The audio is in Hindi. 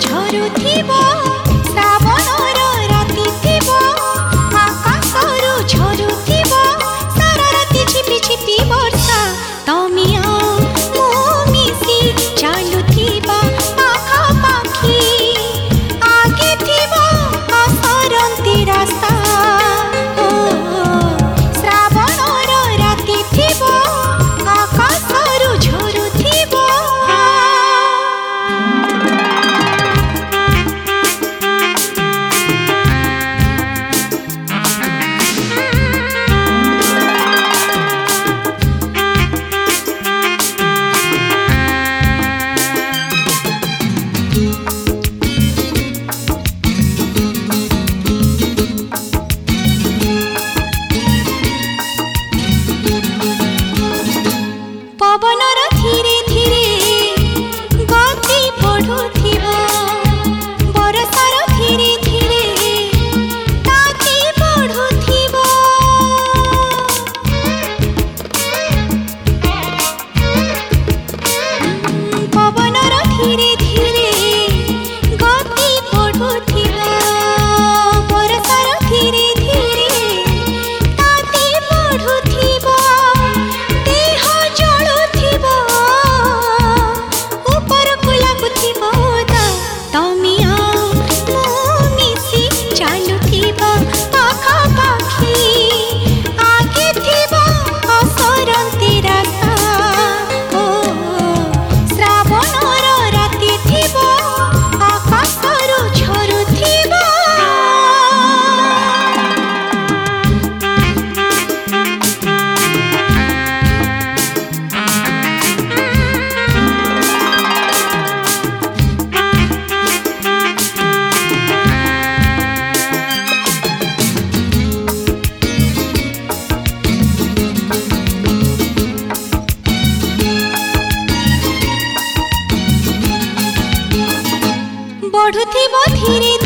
झरुथिबो श्रावणर राति थिबो आकाशरु झरुथिबो सारा राति छिपि छिपि वर्षा तमी मु मिसी चालुथिबा पाखापाखी आगे थिबो असरंती रास्ता श्रावणर राति थिबो आकाशरु झरुथिबो पवनर धीरे धीरे गति बढ़ुथिबो बरसार धीरे धीरे ताती बढ़ुथिबो पवनर धीरे धीरे गति बढ़ुथिबो बरसार धीरे धीरे ताती बढ़ुथिबो देह जळुथिबो ऊपर को लागुथिबो तमी मु मिसी चालुथिबो पाखापाखी आगे थिबो असरंती रास्ता श्रावणर राति थिबो आकाशरु झरुथिबो बढ़ुथिबो धीरे